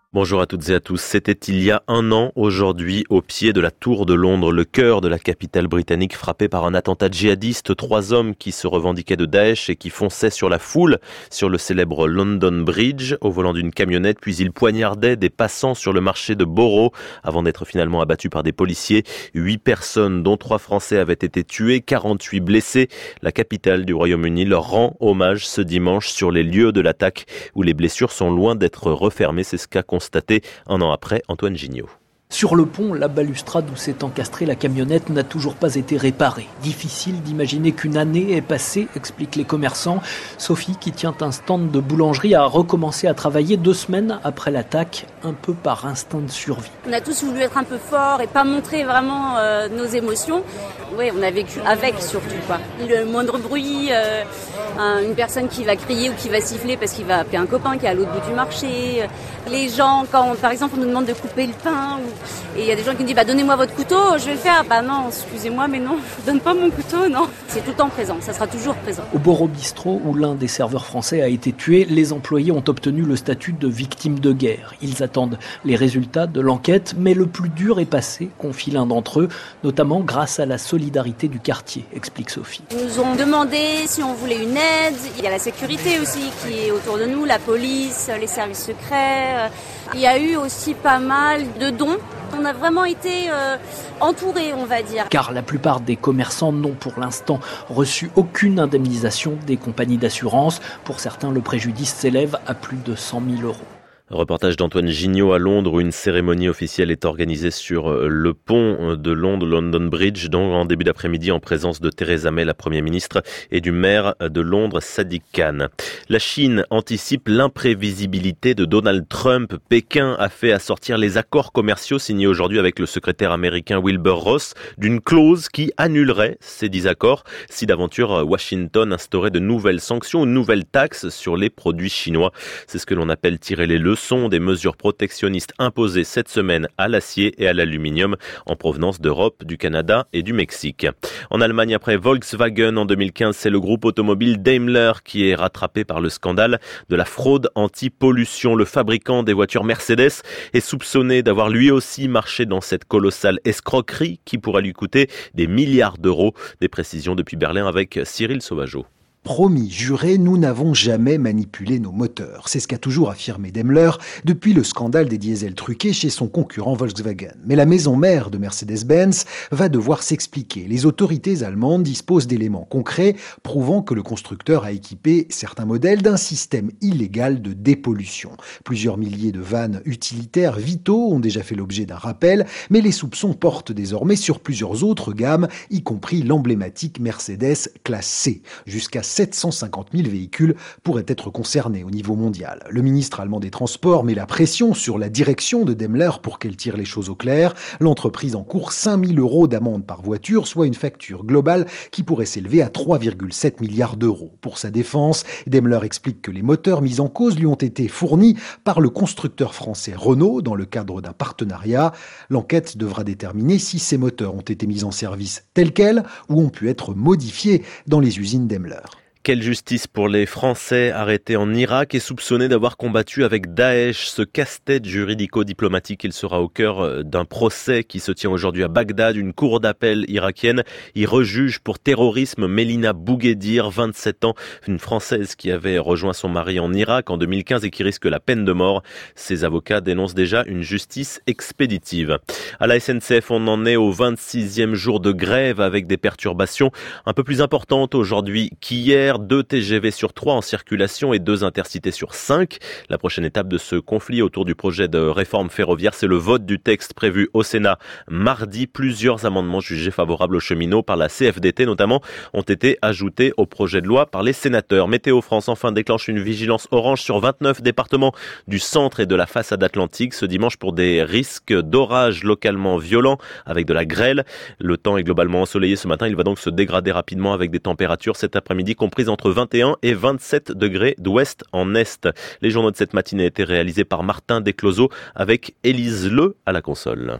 Bonjour à toutes et à tous. C'était il y a un an aujourd'hui au pied de la Tour de Londres, le cœur de la capitale britannique, frappé par un attentat djihadiste. 3 hommes qui se revendiquaient de Daesh et qui fonçaient sur la foule sur le célèbre London Bridge au volant d'une camionnette, puis ils poignardaient des passants sur le marché de Borough avant d'être finalement abattus par des policiers. 8 personnes, dont 3 Français, avaient été tuées, 48 blessés. La capitale du Royaume-Uni leur rend hommage ce dimanche sur les lieux de l'attaque où les blessures sont loin d'être refermées. C'est ce qu'a constaté un an après Antoine Gignot. Sur le pont, la balustrade où s'est encastrée la camionnette n'a toujours pas été réparée. Difficile d'imaginer qu'une année est passée, expliquent les commerçants. Sophie, qui tient un stand de boulangerie, a recommencé à travailler 2 semaines après l'attaque, un peu par instinct de survie. On a tous voulu être un peu forts et pas montrer vraiment nos émotions. Oui, on a vécu avec surtout, quoi. Le moindre bruit, une personne qui va crier ou qui va siffler parce qu'il va appeler un copain qui est à l'autre bout du marché. Les gens, quand par exemple on nous demande de couper le pain, et il y a des gens qui nous disent donnez-moi votre couteau, je vais le faire. Non, excusez-moi, mais non, je vous donne pas mon couteau, non. C'est tout le temps présent, ça sera toujours présent. Au Borough Bistro, où l'un des serveurs français a été tué, les employés ont obtenu le statut de victime de guerre. Ils attendent les résultats de l'enquête, mais le plus dur est passé, confie l'un d'entre eux, notamment grâce à la solidarité du quartier, explique Sophie. Ils nous ont demandé si on voulait une aide. Il y a la sécurité aussi qui est autour de nous, la police, les services secrets. Il y a eu aussi pas mal de dons. On a vraiment été entourés, on va dire. Car la plupart des commerçants n'ont pour l'instant reçu aucune indemnisation des compagnies d'assurance. Pour certains, le préjudice s'élève à plus de 100 000 €. Reportage d'Antoine Gignot à Londres où une cérémonie officielle est organisée sur le pont de Londres, London Bridge, donc en début d'après-midi en présence de Theresa May, la Première ministre, et du maire de Londres, Sadiq Khan. La Chine anticipe l'imprévisibilité de Donald Trump. Pékin a fait assortir les accords commerciaux signés aujourd'hui avec le secrétaire américain Wilbur Ross d'une clause qui annulerait ces 10 accords si d'aventure Washington instaurait de nouvelles sanctions ou de nouvelles taxes sur les produits chinois. C'est ce que l'on appelle tirer les leçons des mesures protectionnistes imposées cette semaine à l'acier et à l'aluminium en provenance d'Europe, du Canada et du Mexique. En Allemagne, après Volkswagen en 2015, c'est le groupe automobile Daimler qui est rattrapé par le scandale de la fraude anti-pollution. Le fabricant des voitures Mercedes est soupçonné d'avoir lui aussi marché dans cette colossale escroquerie qui pourra lui coûter des milliards d'euros. Des précisions depuis Berlin avec Cyril Sauvageau. Promis, juré, nous n'avons jamais manipulé nos moteurs. C'est ce qu'a toujours affirmé Daimler depuis le scandale des diesels truqués chez son concurrent Volkswagen. Mais la maison mère de Mercedes-Benz va devoir s'expliquer. Les autorités allemandes disposent d'éléments concrets prouvant que le constructeur a équipé certains modèles d'un système illégal de dépollution. Plusieurs milliers de vannes utilitaires vitaux ont déjà fait l'objet d'un rappel, mais les soupçons portent désormais sur plusieurs autres gammes, y compris l'emblématique Mercedes classe C. Jusqu'à 750 000 véhicules pourraient être concernés au niveau mondial. Le ministre allemand des Transports met la pression sur la direction de Daimler pour qu'elle tire les choses au clair. L'entreprise encourt 5 000 € d'amende par voiture, soit une facture globale qui pourrait s'élever à 3,7 milliards d'euros. Pour sa défense, Daimler explique que les moteurs mis en cause lui ont été fournis par le constructeur français Renault dans le cadre d'un partenariat. L'enquête devra déterminer si ces moteurs ont été mis en service tels quels ou ont pu être modifiés dans les usines Daimler. Quelle justice pour les Français arrêtés en Irak et soupçonnés d'avoir combattu avec Daesh. Ce casse-tête juridico-diplomatique, il sera au cœur d'un procès qui se tient aujourd'hui à Bagdad. Une cour d'appel irakienne y rejuge pour terrorisme Mélina Bouguedir, 27 ans, une Française qui avait rejoint son mari en Irak en 2015 et qui risque la peine de mort. Ses avocats dénoncent déjà une justice expéditive. À la SNCF, on en est au 26e jour de grève avec des perturbations un peu plus importantes aujourd'hui qu'hier. 2 TGV sur 3 en circulation et 2 intercités sur 5. La prochaine étape de ce conflit autour du projet de réforme ferroviaire, c'est le vote du texte prévu au Sénat mardi. Plusieurs amendements jugés favorables aux cheminots par la CFDT notamment ont été ajoutés au projet de loi par les sénateurs. Météo France enfin déclenche une vigilance orange sur 29 départements du centre et de la façade atlantique ce dimanche pour des risques d'orages localement violents avec de la grêle. Le temps est globalement ensoleillé ce matin. Il va donc se dégrader rapidement avec des températures cet après-midi comprises entre 21 et 27 degrés d'ouest en est. Les journaux de cette matinée étaient réalisés par Martin Descloseaux avec Élise Le à la console.